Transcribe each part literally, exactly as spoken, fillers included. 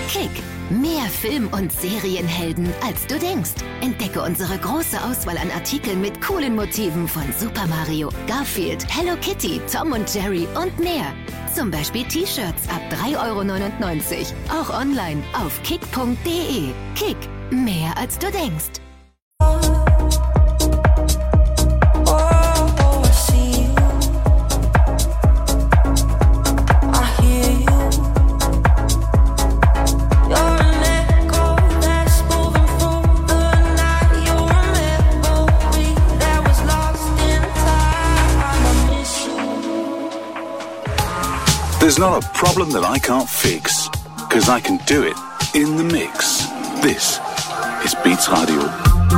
Kick. Mehr Film- und Serienhelden, als du denkst. Entdecke unsere große Auswahl an Artikeln mit coolen Motiven von Super Mario, Garfield, Hello Kitty, Tom und Jerry und mehr. Zum Beispiel T-Shirts ab drei Euro neunundneunzig. Auch online auf kick punkt de. Kick, mehr als du denkst. There's not a problem that I can't fix, because I can do it in the mix. This is Beats Radio.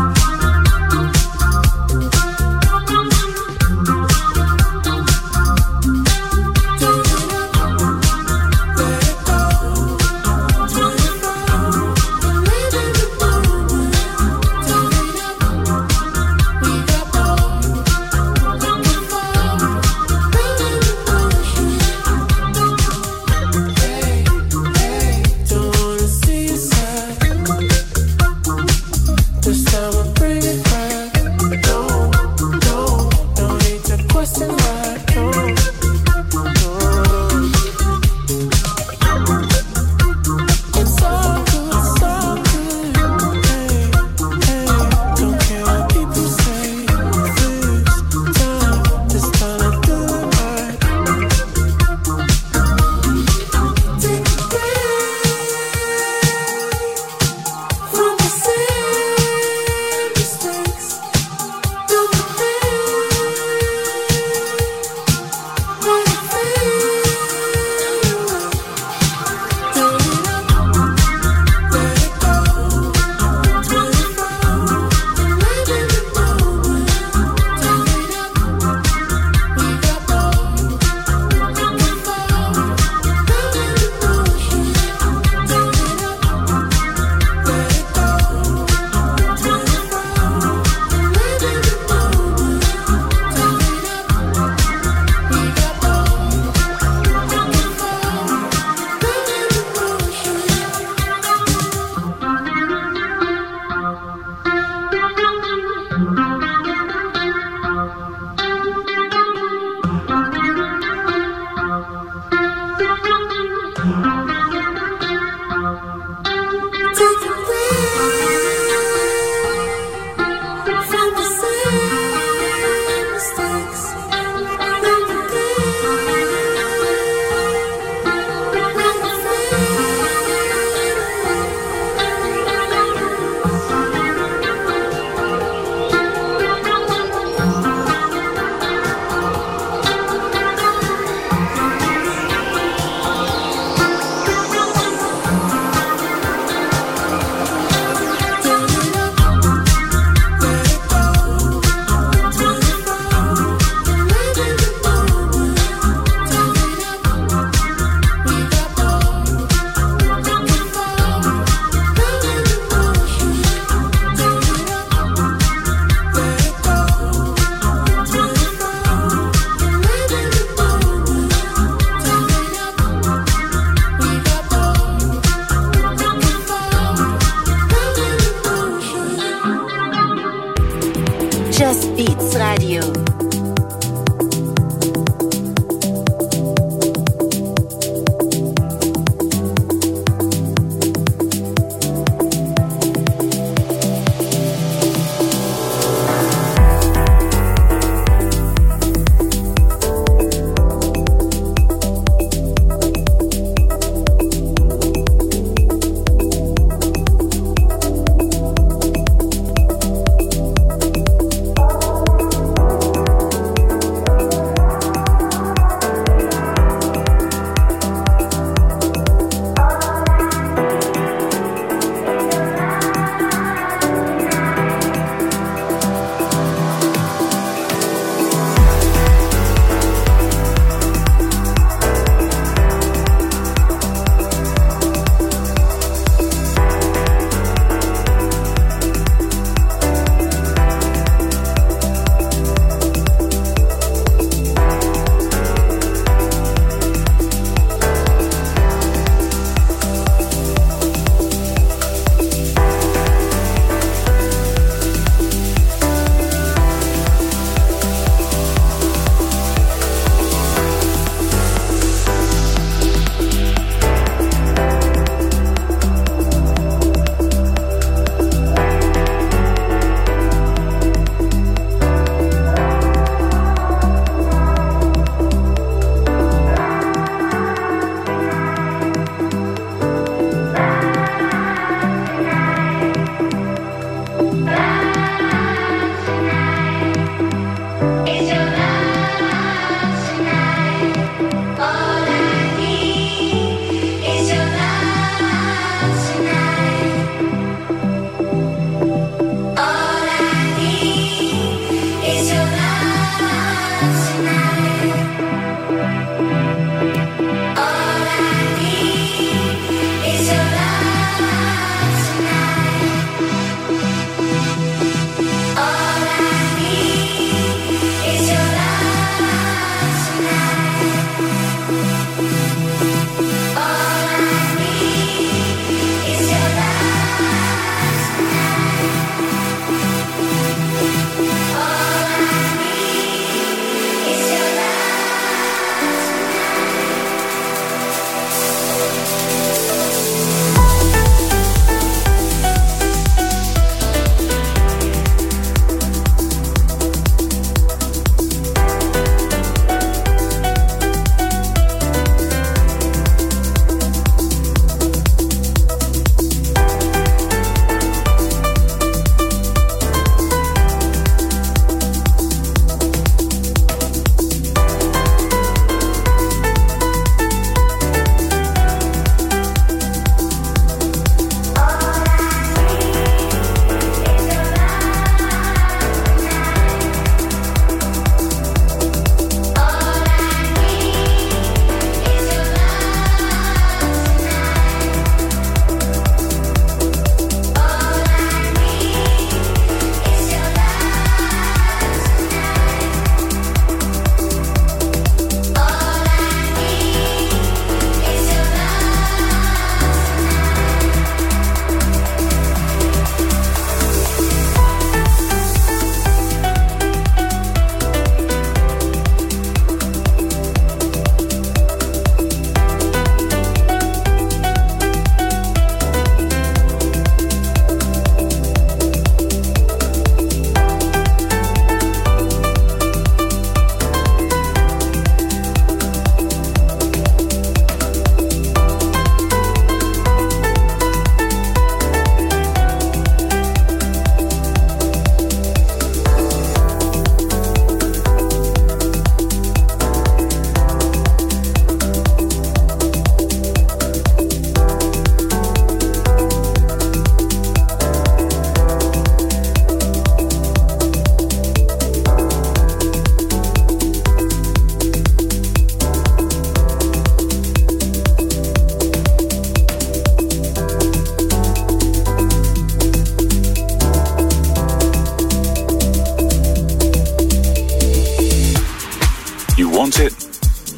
Just Beats Radio.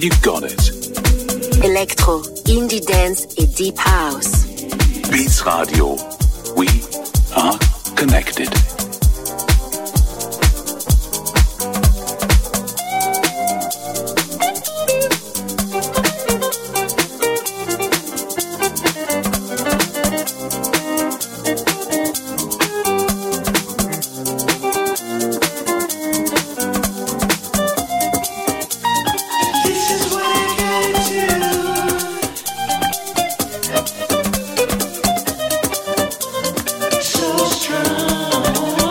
you got it. Electro, Indie Dance e Deep House. Beats Radio. We are connected. So strong.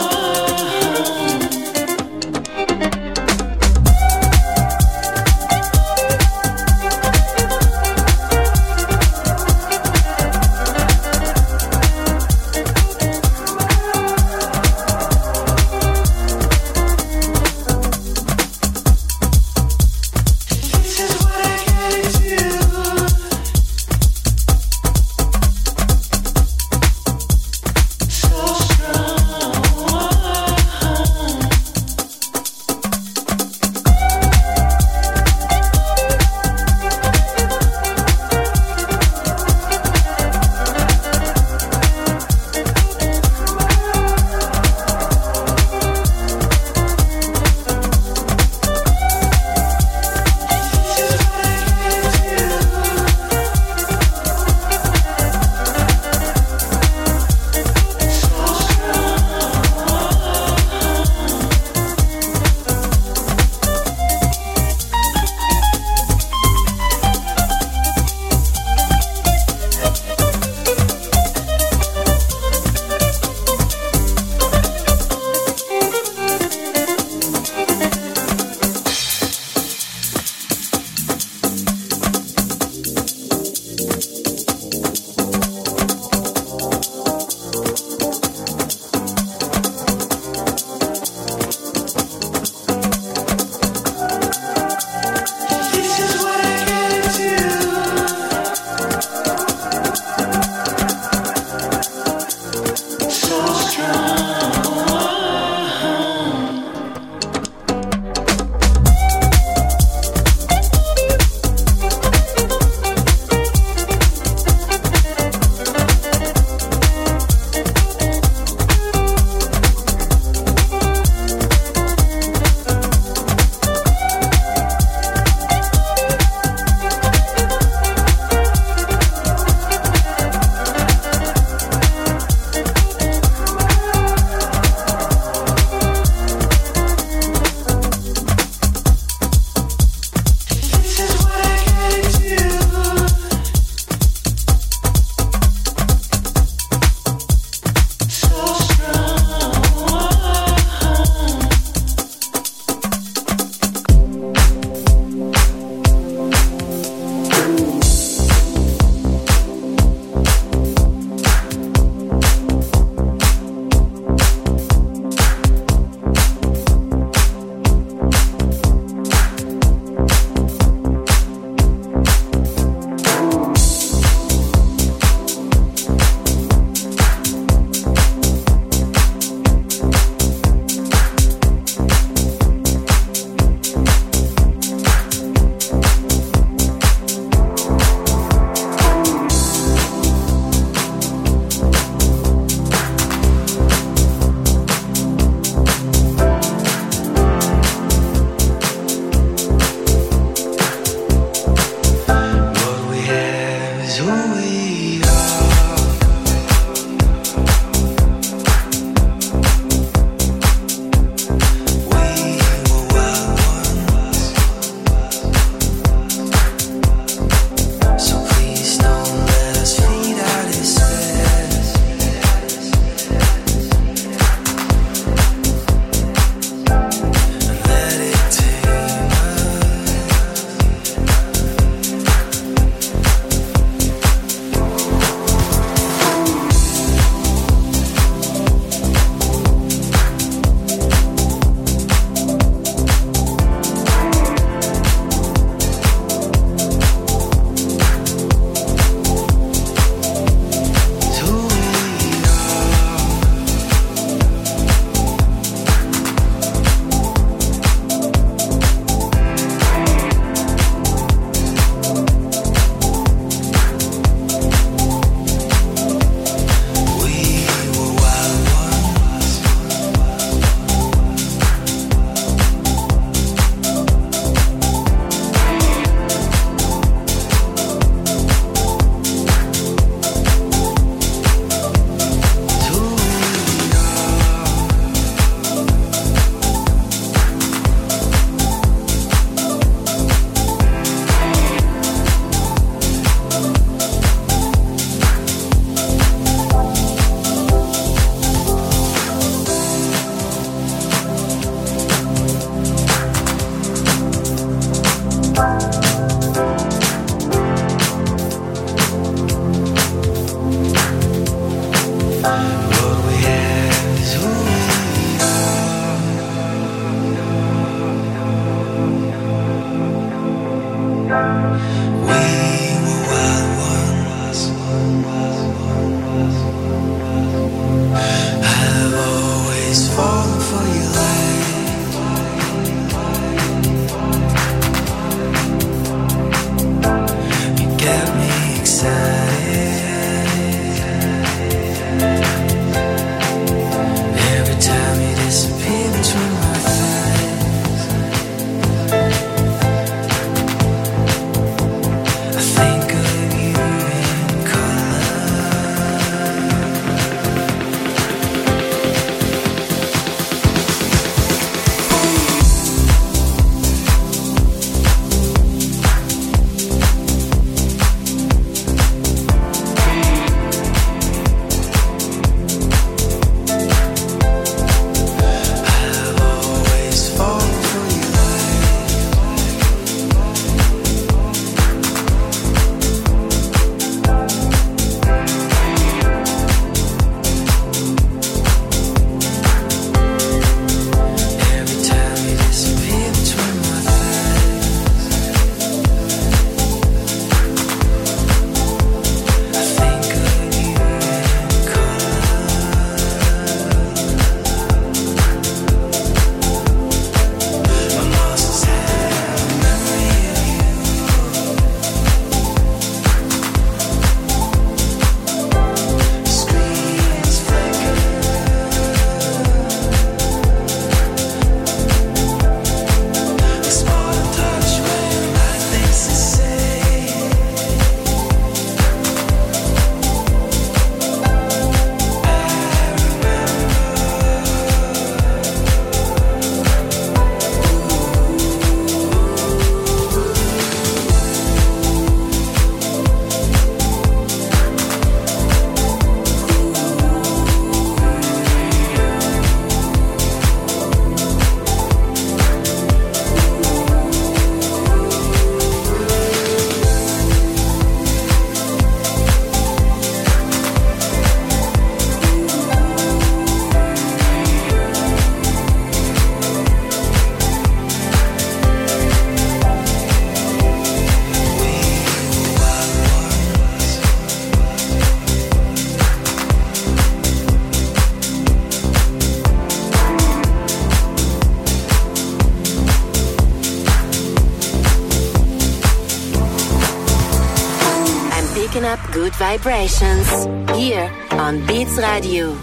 vibrations here on Beats Radio.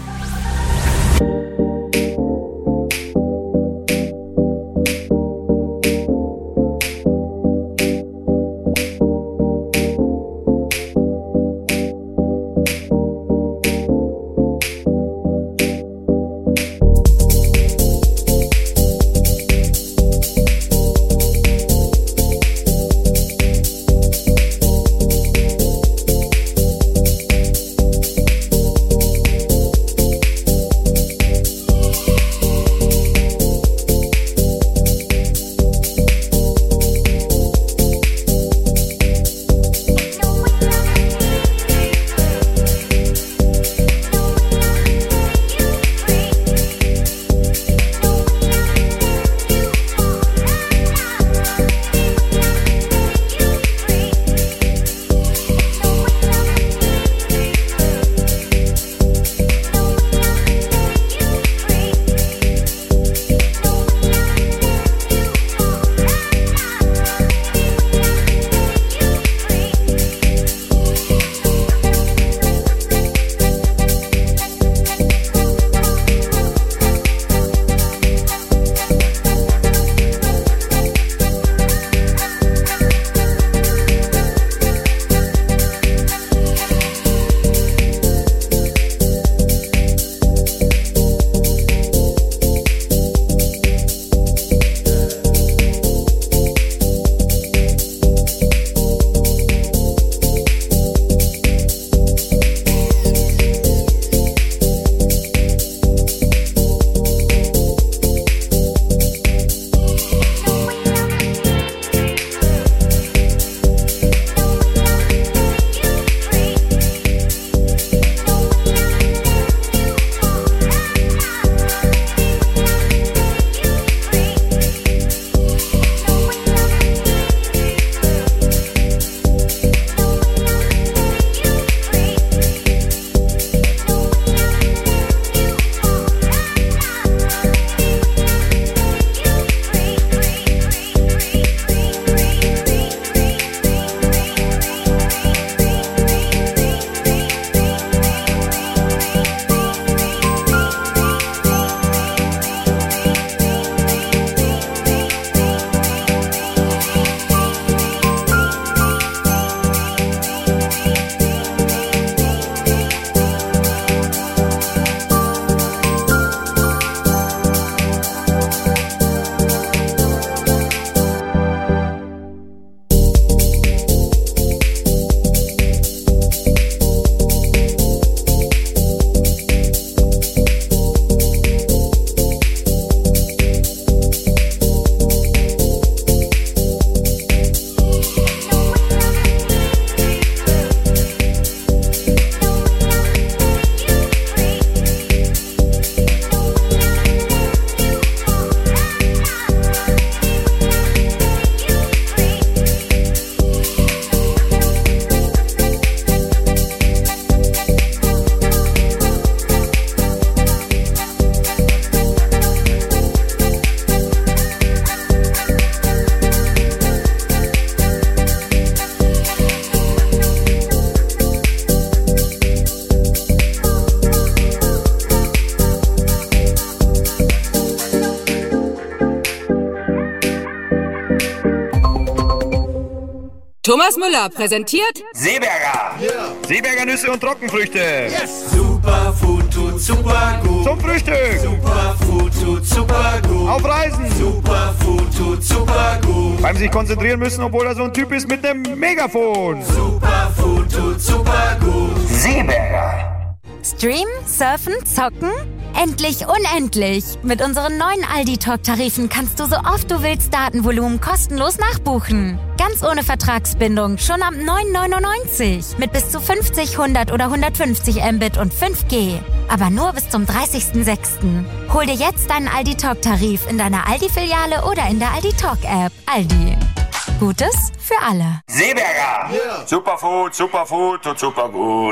Thomas Müller präsentiert Seeberger. Yeah. Seeberger Nüsse und Trockenfrüchte. Yes. Superfood tut super gut. Zum Frühstück. Superfood tut super gut. Auf Reisen. Superfood tut super gut. Beim sich konzentrieren müssen, obwohl er so ein Typ ist mit einem Megafon. Superfood tut super gut. Seeberger. Streamen, surfen, zocken? Endlich unendlich! Mit unseren neuen Aldi-Talk-Tarifen kannst du so oft du willst Datenvolumen kostenlos nachbuchen. Ganz ohne Vertragsbindung, schon ab neun neunundneunzig. Mit bis zu fünfzig, hundert oder hundertfünfzig Mbit und fünf G. Aber nur bis zum dreißigsten sechsten Hol dir jetzt deinen Aldi-Talk-Tarif in deiner Aldi-Filiale oder in der Aldi-Talk-App. Aldi. Gutes für alle. Seeberger. Yeah. Superfood, Superfood und supergut.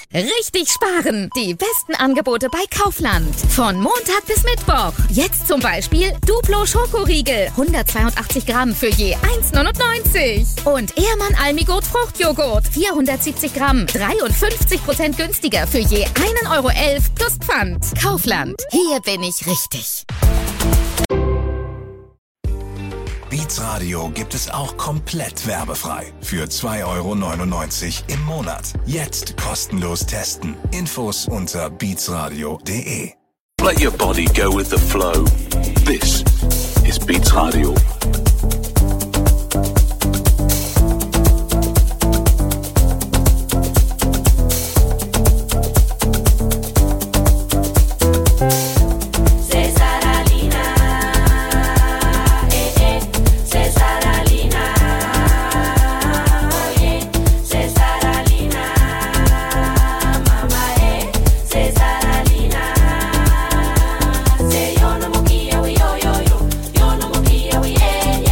Richtig sparen. Die besten Angebote bei Kaufland. Von Montag bis Mittwoch. Jetzt zum Beispiel Duplo Schokoriegel. hundertzweiundachtzig Gramm für je eins neunundneunzig. Und Ehrmann Almigurt Fruchtjoghurt. vierhundertsiebzig Gramm. dreiundfünfzig Prozent günstiger für je ein Euro elf plus Pfand. Kaufland. Hier bin ich richtig. Beats Radio gibt es auch komplett werbefrei. Für zwei Euro neunundneunzig im Monat. Jetzt kostenlos testen. Infos unter beatsradio punkt de. Let your body go with the flow. This is Beats Radio. Yo no mo guía, we yo yo yo. Yo no mo guía, we yeah.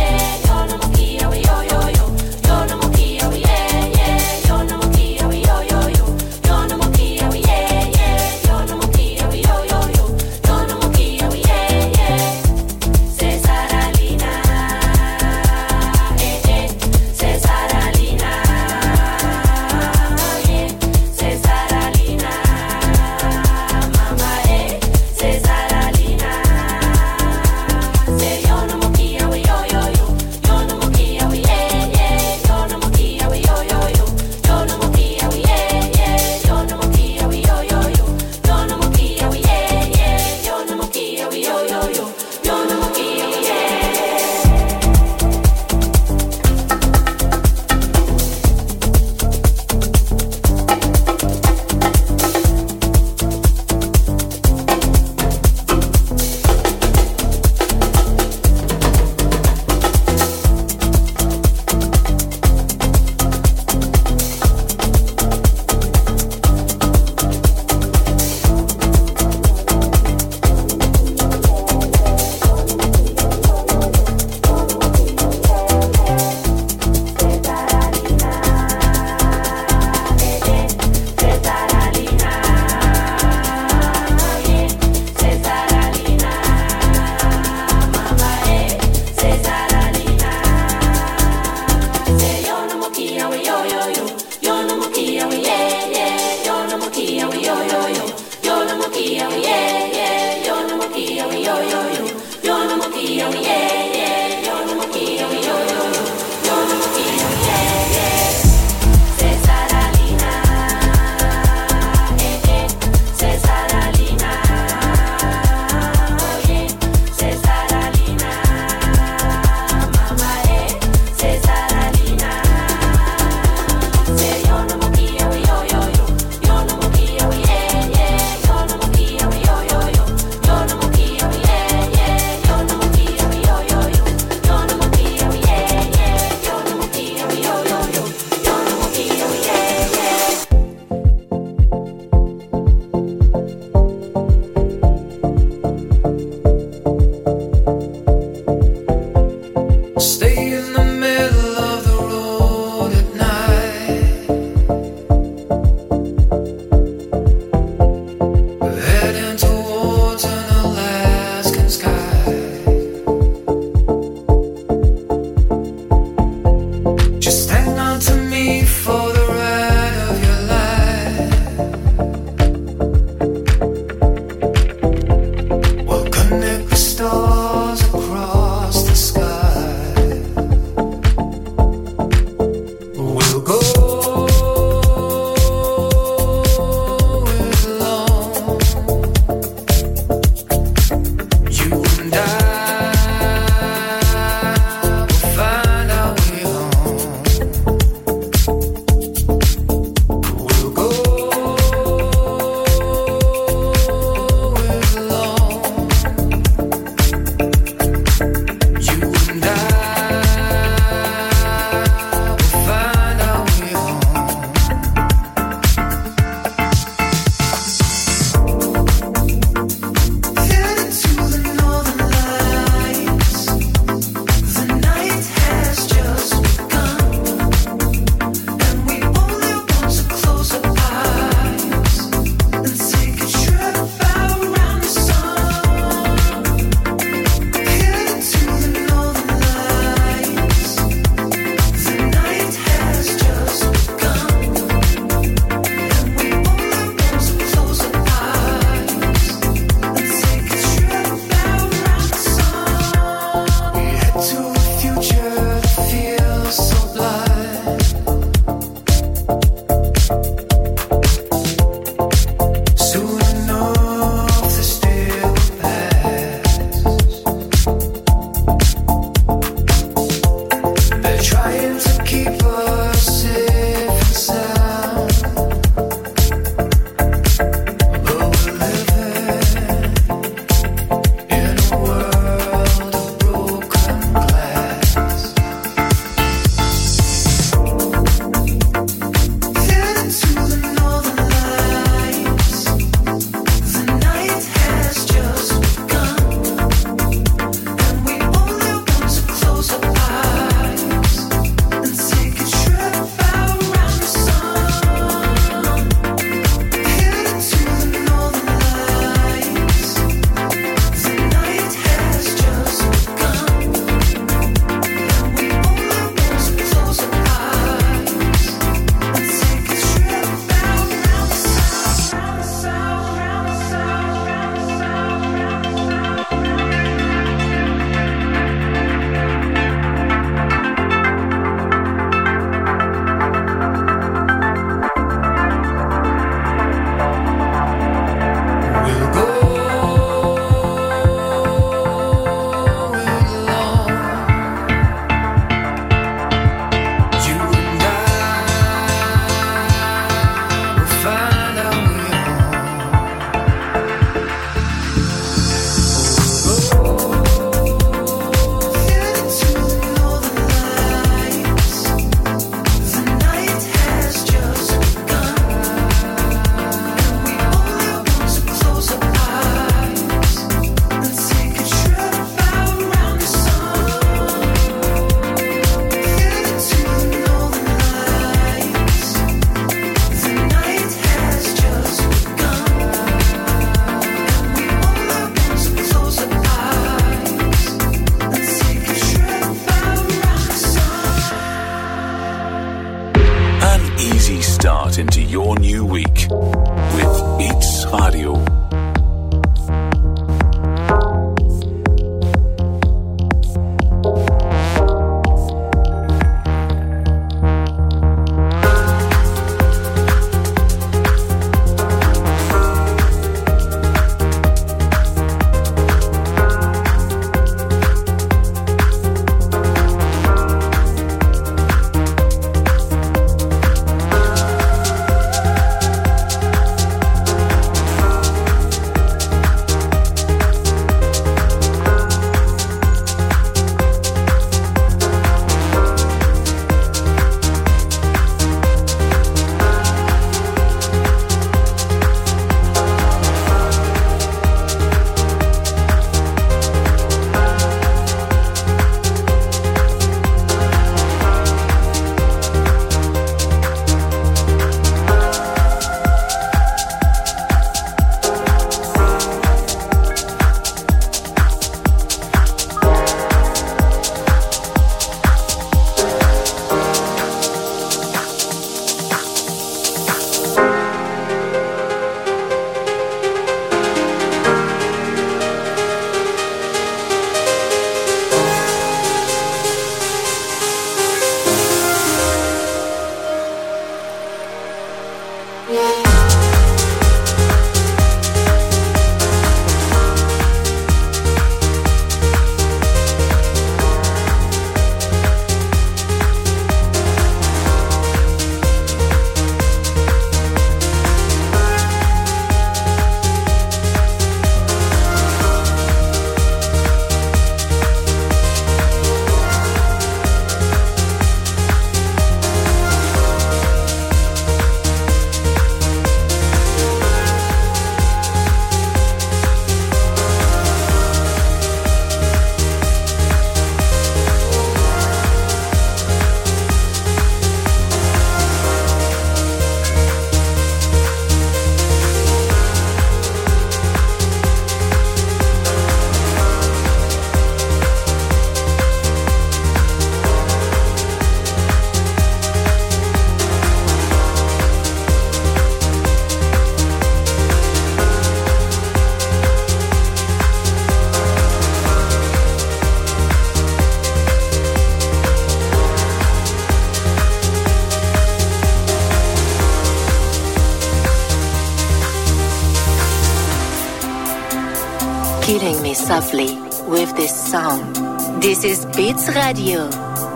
killing me softly with this song. This is Beats Radio.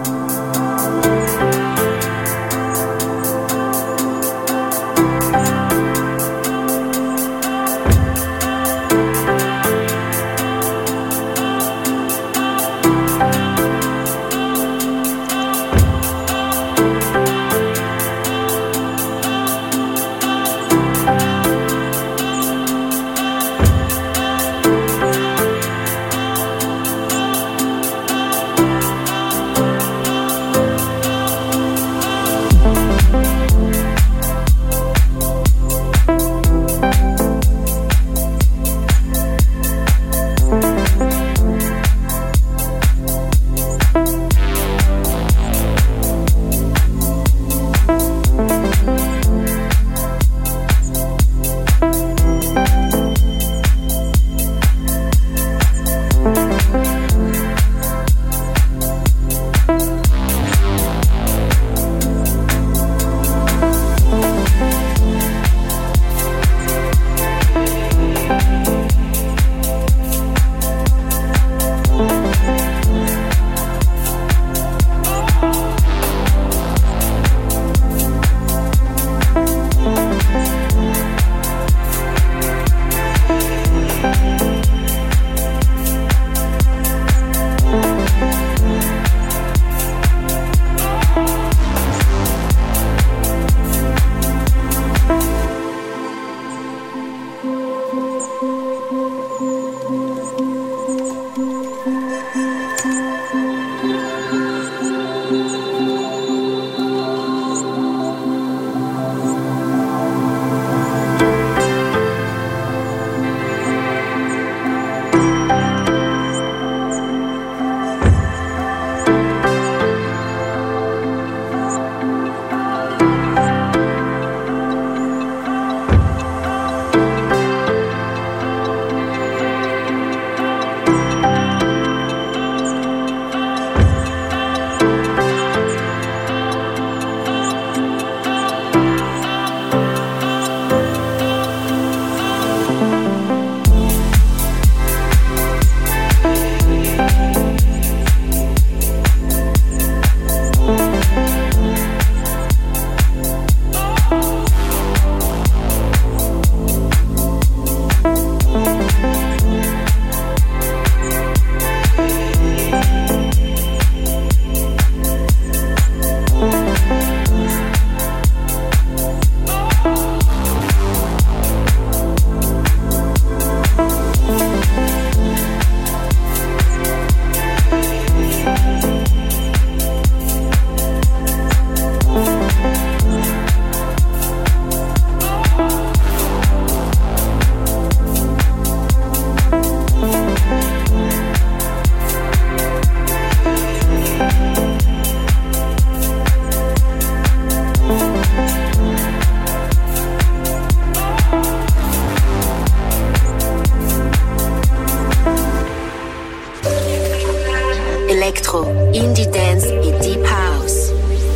Electro, Indie Dance et Deep House.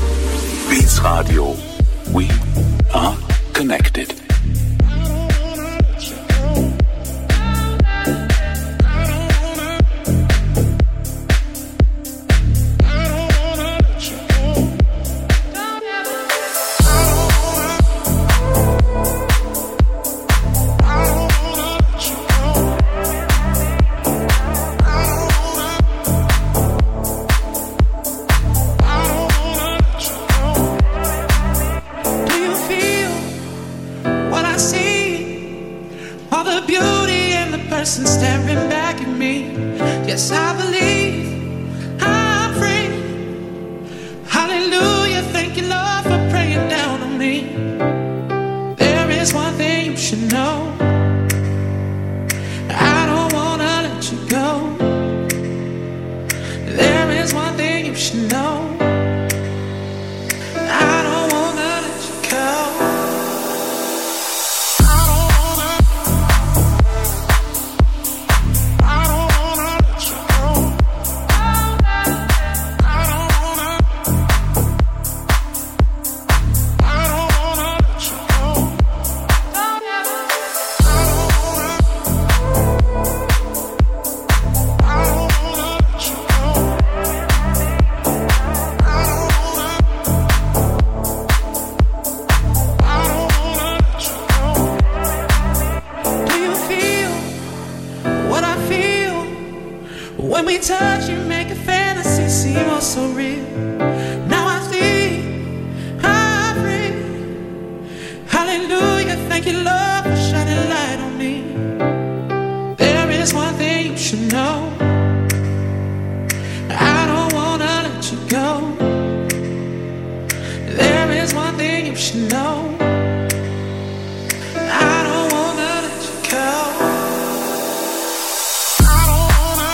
Beats Radio. We are connected. we touch, you make a fantasy seem oh so real. Now I see, I'm free. Hallelujah, thank you, Lord, for shining light on me. There is one thing you should know. I don't wanna let you go. There is one thing you should know. I don't wanna let you go. I don't wanna,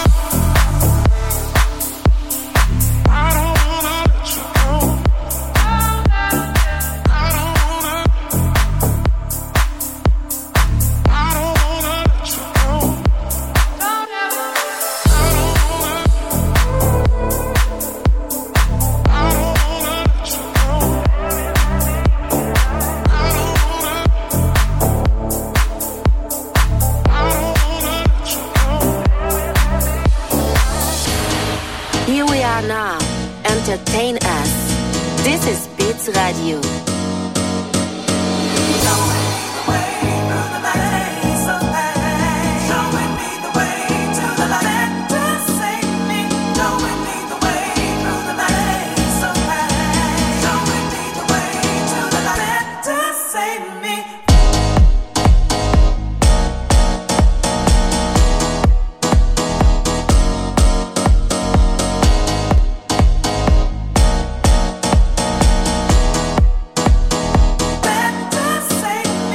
I don't wanna let you go. I don't wanna, I don't wanna let you go. I don't wanna, I don't wanna let you go. I don't wanna, I don't wanna let you go. Here we are now. Entertain us. This is Beats Radio. Save me.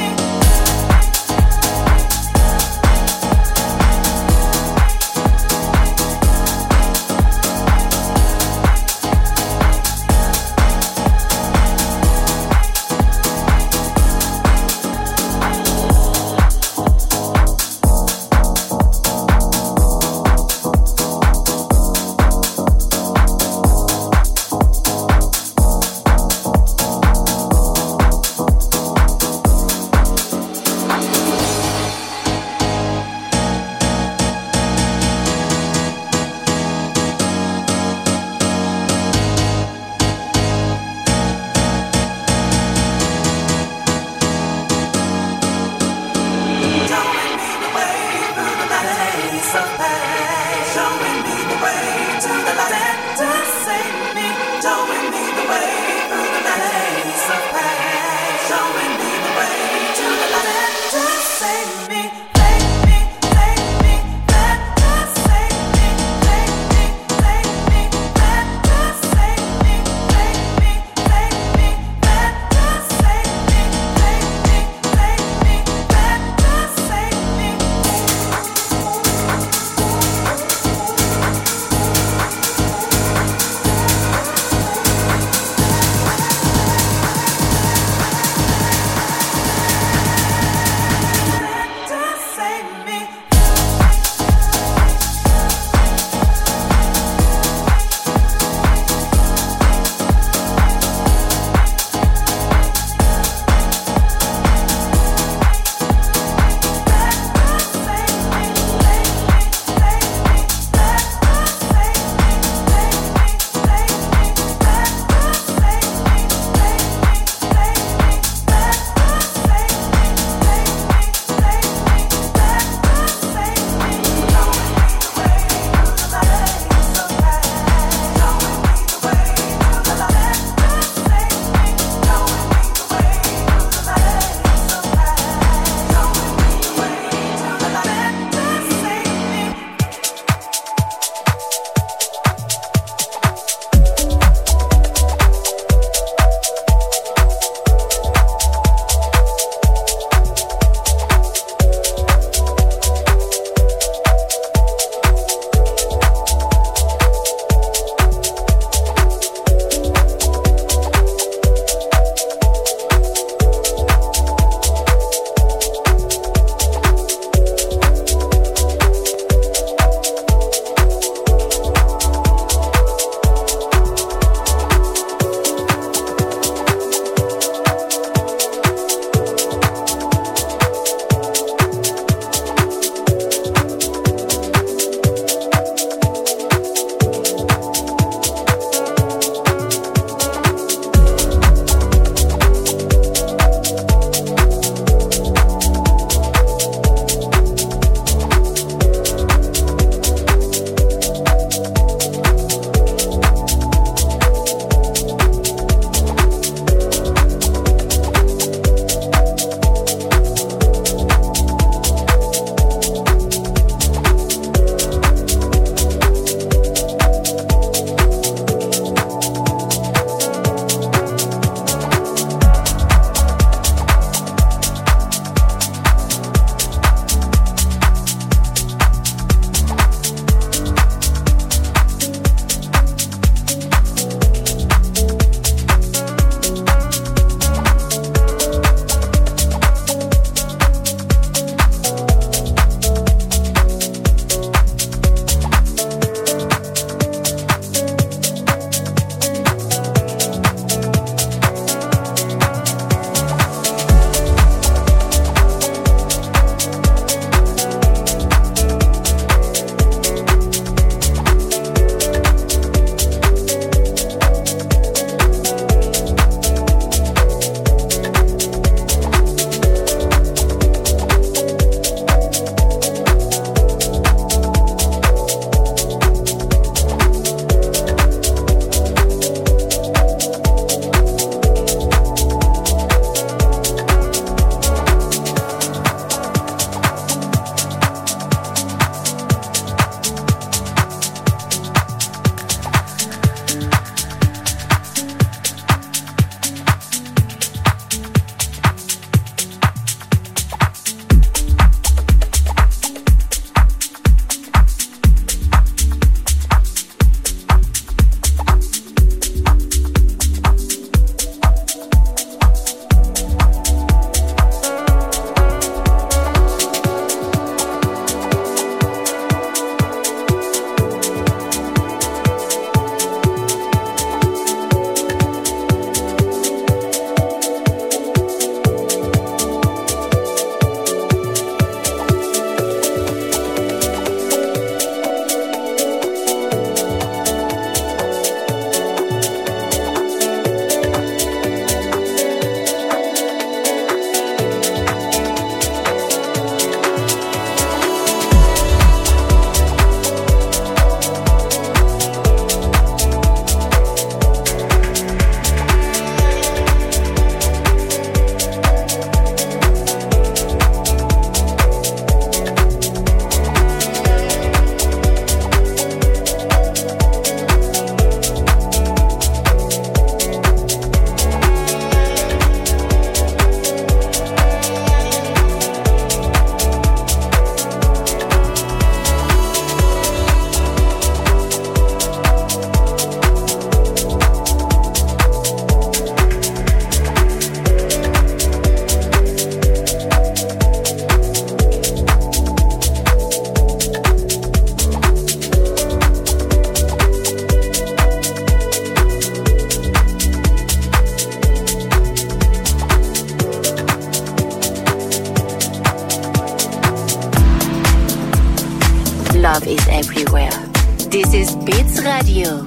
love is everywhere. This is Beats Radio.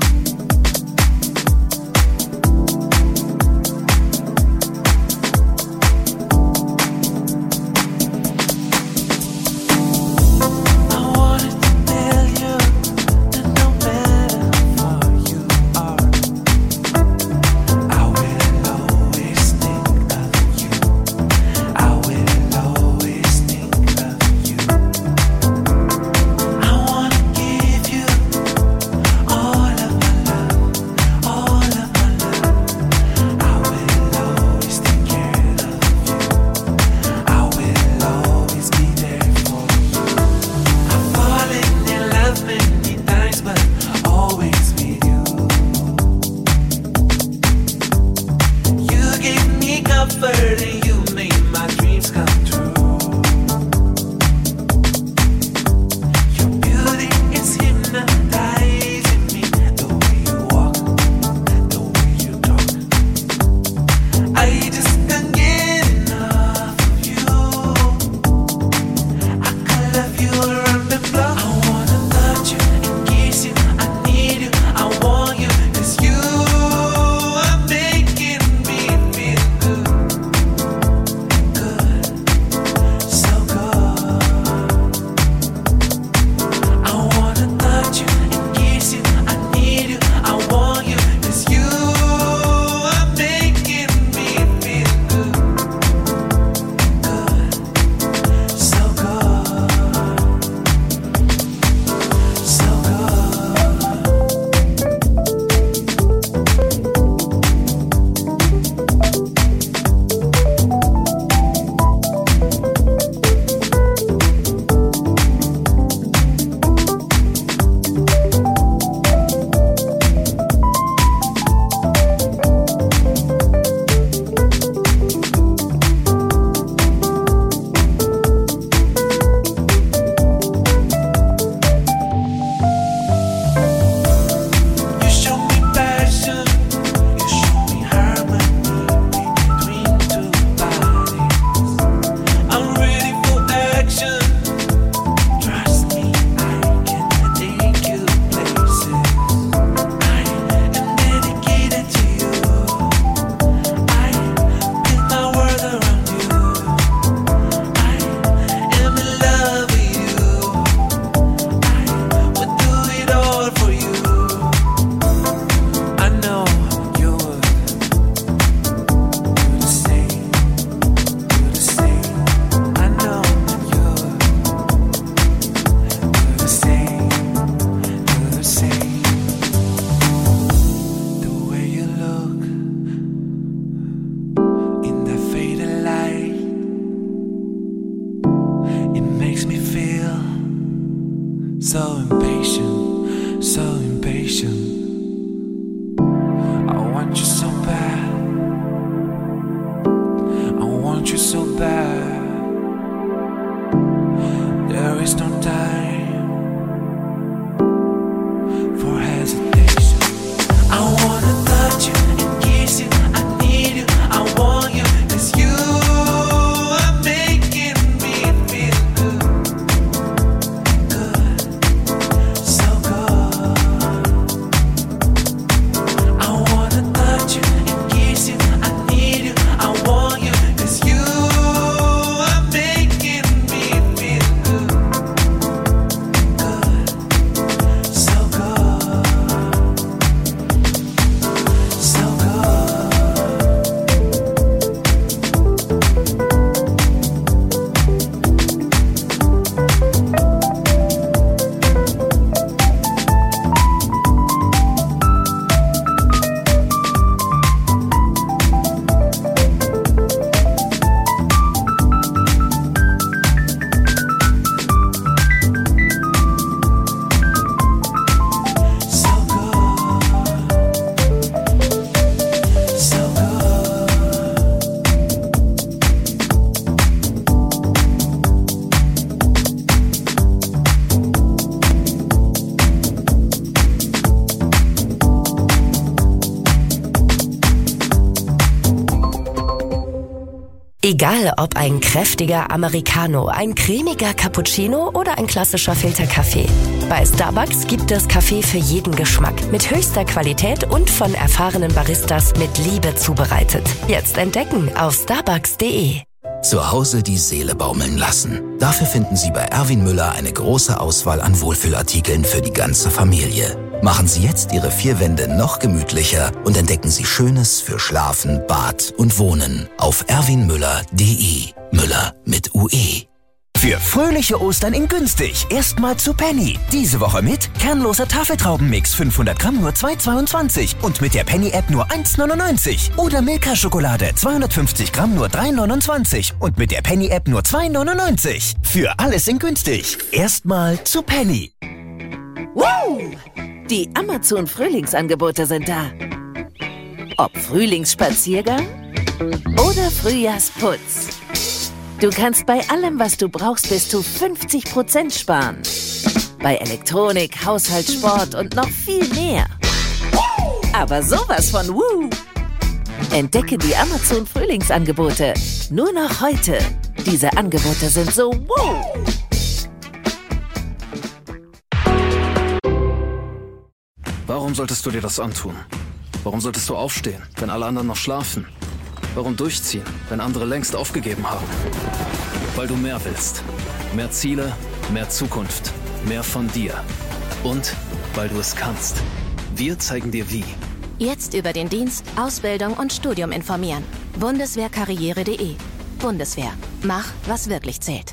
So good. Egal ob ein kräftiger Americano, ein cremiger Cappuccino oder ein klassischer Filterkaffee. Bei Starbucks gibt es Kaffee für jeden Geschmack mit höchster Qualität und von erfahrenen Baristas mit Liebe zubereitet. Jetzt entdecken auf starbucks punkt de. Zu Hause die Seele baumeln lassen. Dafür finden Sie bei Erwin Müller eine große Auswahl an Wohlfühlartikeln für die ganze Familie. Machen Sie jetzt Ihre vier Wände noch gemütlicher und entdecken Sie Schönes für Schlafen, Bad und Wohnen auf erwin müller punkt de. Müller mit U E. Für fröhliche Ostern in günstig. Erstmal zu Penny. Diese Woche mit kernloser Tafeltraubenmix fünfhundert Gramm nur zwei Euro zweiundzwanzig und mit der Penny-App nur eins Euro neunundneunzig. Oder Milka-Schokolade zweihundertfünfzig Gramm nur drei Euro neunundzwanzig und mit der Penny-App nur zwei Euro neunundneunzig. Für alles in günstig. Erstmal zu Penny. Wow! Die Amazon-Frühlingsangebote sind da. Ob Frühlingsspaziergang oder Frühjahrsputz. Du kannst bei allem, was du brauchst, bis zu fünfzig Prozent sparen. Bei Elektronik, Haushalt, Sport und noch viel mehr. Aber sowas von Woo! Entdecke die Amazon-Frühlingsangebote. Nur noch heute. Diese Angebote sind so Woo! Warum solltest du dir das antun? Warum solltest du aufstehen, wenn alle anderen noch schlafen? Warum durchziehen, wenn andere längst aufgegeben haben? Weil du mehr willst. Mehr Ziele, mehr Zukunft, mehr von dir. Und weil du es kannst. Wir zeigen dir wie. Jetzt über den Dienst, Ausbildung und Studium informieren. Bundeswehrkarriere punkt de. Bundeswehr. Mach, was wirklich zählt.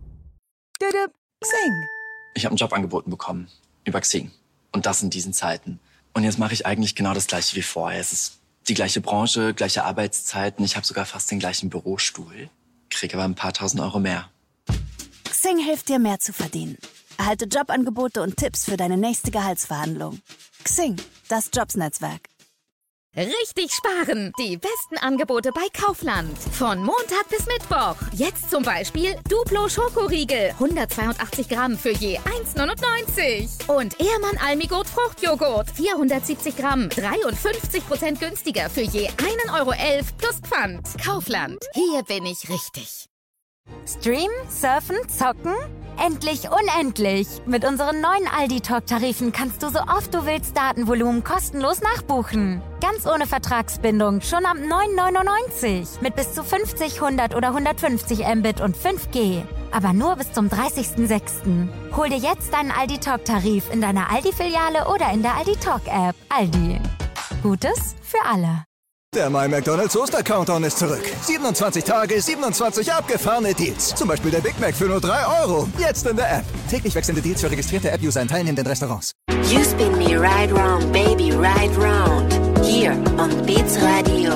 Xing. Ich habe ein Job angeboten bekommen. Über Xing. Und das in diesen Zeiten. Und jetzt mache ich eigentlich genau das Gleiche wie vorher. Es ist die gleiche Branche, gleiche Arbeitszeiten. Ich habe sogar fast den gleichen Bürostuhl. Kriege aber ein paar tausend Euro mehr. Xing hilft dir, mehr zu verdienen. Erhalte Jobangebote und Tipps für deine nächste Gehaltsverhandlung. Xing, das Jobsnetzwerk. Richtig sparen! Die besten Angebote bei Kaufland. Von Montag bis Mittwoch. Jetzt zum Beispiel Duplo Schokoriegel. hundertzweiundachtzig Gramm für je eins Euro neunundneunzig. Und Ehrmann Almigurt Fruchtjoghurt. vierhundertsiebzig Gramm. dreiundfünfzig Prozent günstiger für je ein Euro elf plus Pfand. Kaufland. Hier bin ich richtig. Streamen, surfen, zocken? Endlich unendlich! Mit unseren neuen Aldi-Talk-Tarifen kannst du so oft du willst Datenvolumen kostenlos nachbuchen. Ganz ohne Vertragsbindung, schon ab neun Euro neunundneunzig. Mit bis zu fünfzig, hundert oder hundertfünfzig Mbit und fünf G. Aber nur bis zum dreißigsten sechsten Hol dir jetzt deinen Aldi-Talk-Tarif in deiner Aldi-Filiale oder in der Aldi-Talk-App. Aldi. Gutes für alle. Der My McDonald's Oster-Countdown ist zurück. siebenundzwanzig Tage, siebenundzwanzig abgefahrene Deals. Zum Beispiel der Big Mac für nur drei Euro. Jetzt in der App. Täglich wechselnde Deals für registrierte App-User in teilnehmenden Restaurants. You spin me right round, baby, right round. Here on Beats Radio.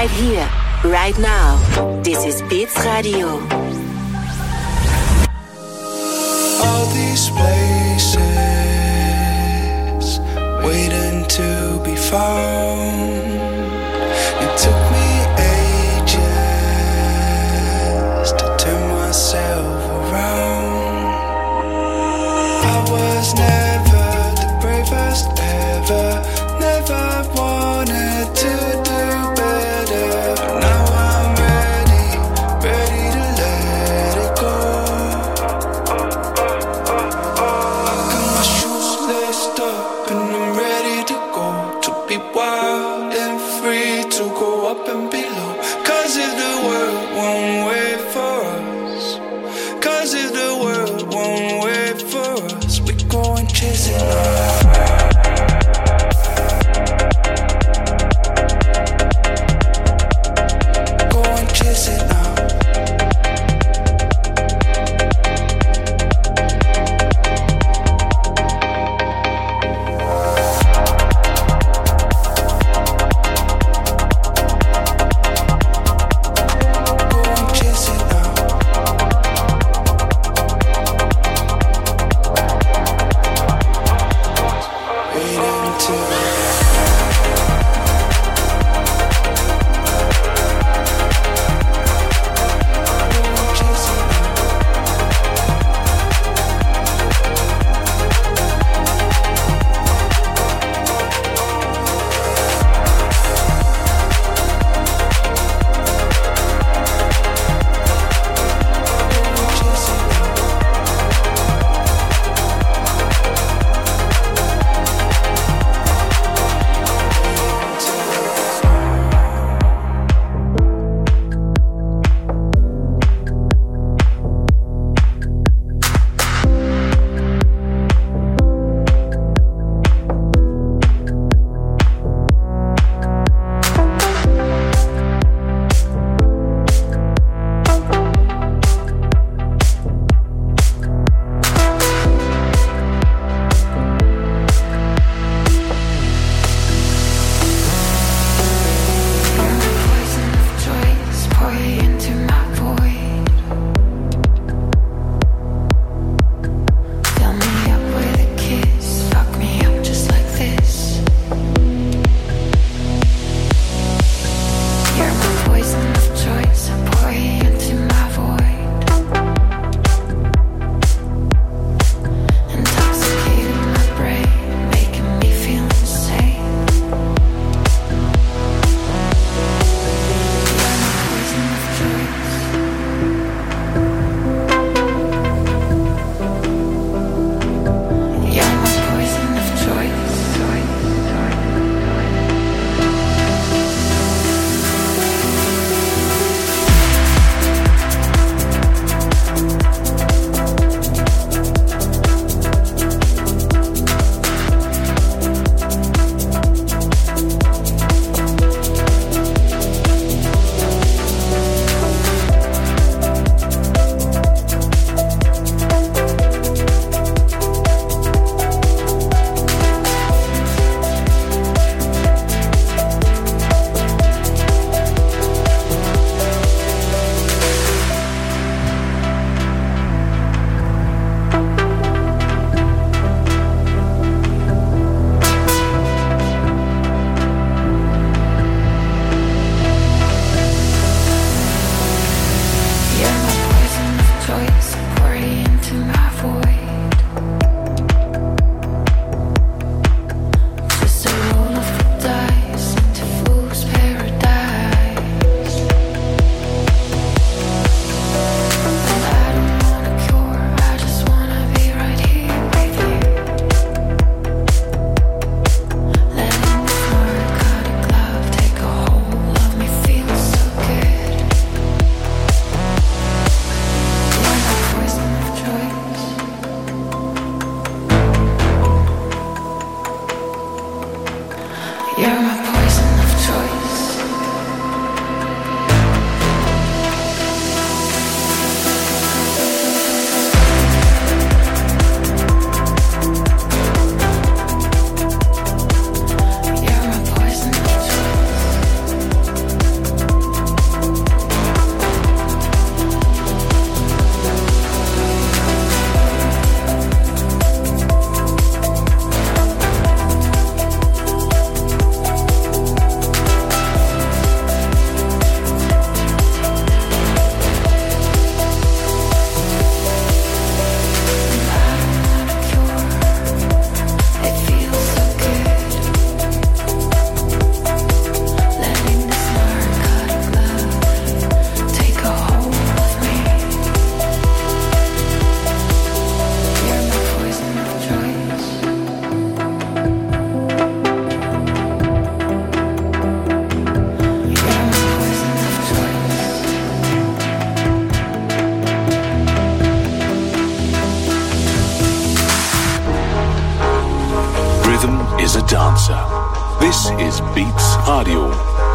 right here, right now. This is Beats Radio. All these places waiting to be found. It took me ages to turn myself around. I was never the bravest ever, never wanted to do better. But now I'm ready, ready to let it go. I got my shoes laced up and I'm ready to go. To be wild and free, to go up and below. Cause if the world won't wait for us, cause if the world won't wait for us, we go and chase it now. answer. This is Beats Radio.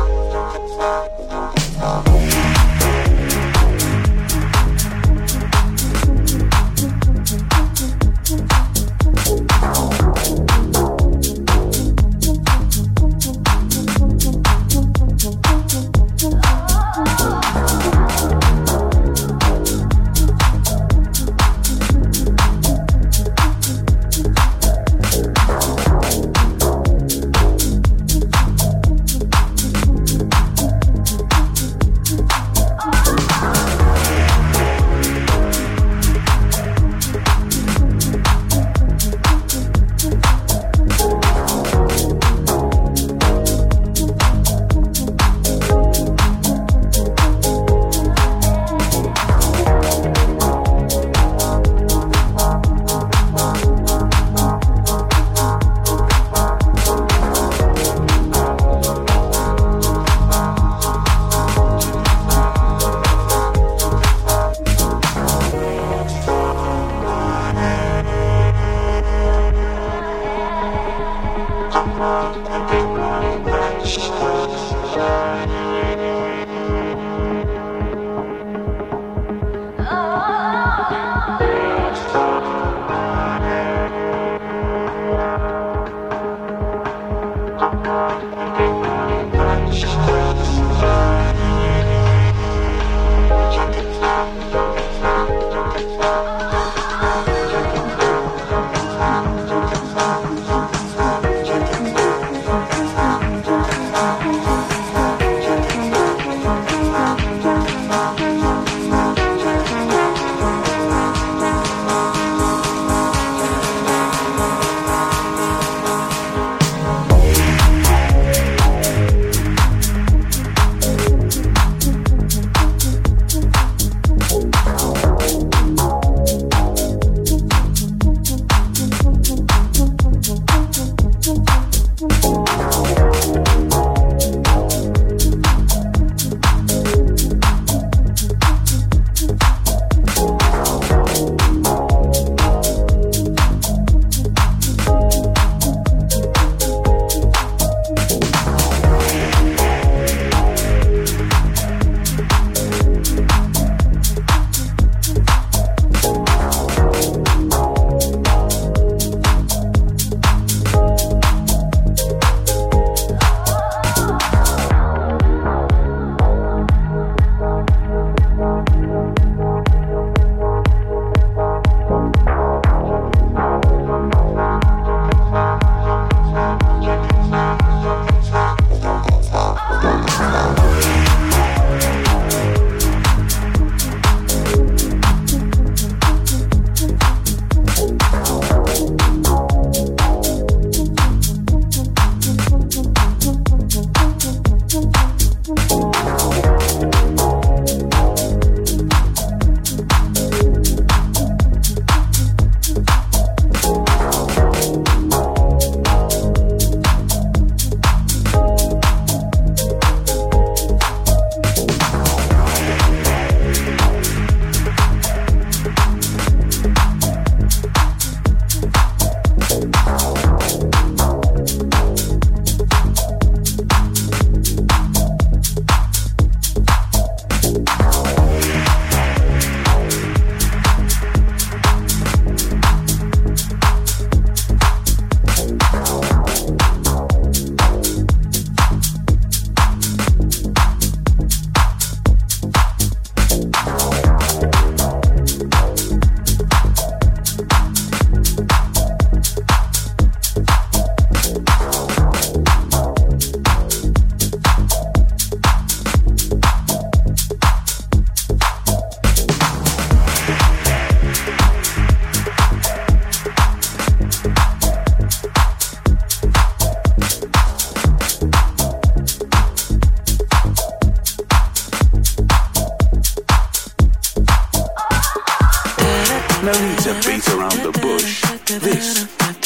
No need to beat around the bush. This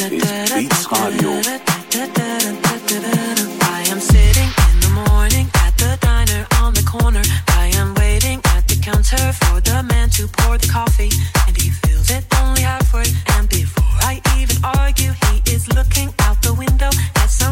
is Beats Radio. I am sitting in the morning at the diner on the corner. I am waiting at the counter for the man to pour the coffee, and he fills it only halfway. And before I even argue, he is looking out the window at some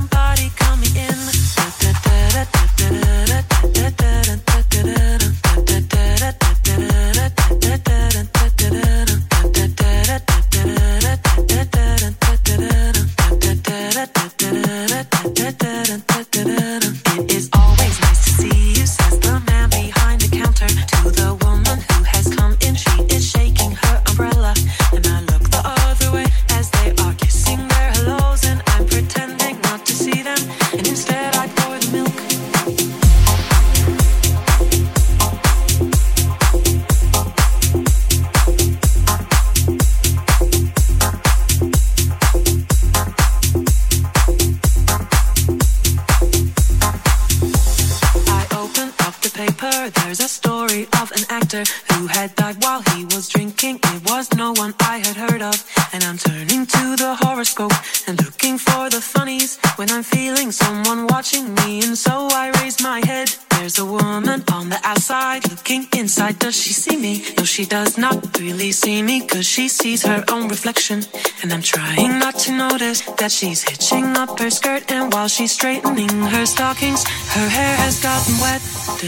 doctor who had died while he was drinking. It was no one I had heard of. And I'm turning to the horoscope and looking for the funnies when I'm feeling someone watching me. And so I raise my head. There's a woman on the outside looking inside. Does she see me? No, she does not really see me, cause she sees her own reflection. And I'm trying not to notice that she's hitching up her skirt, and while she's straightening her stockings, her hair has gotten wet.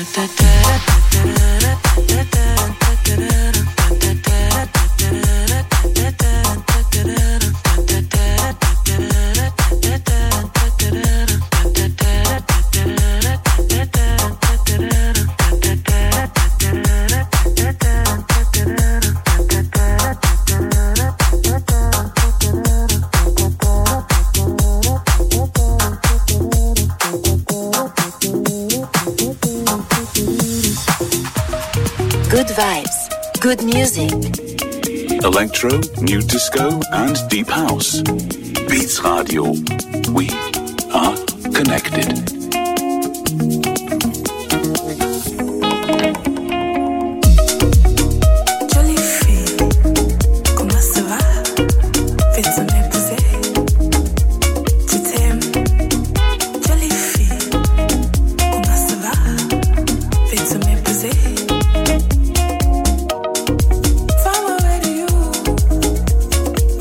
Good vibes, good music. Electro, new disco, and deep house. Beats Radio. We are connected.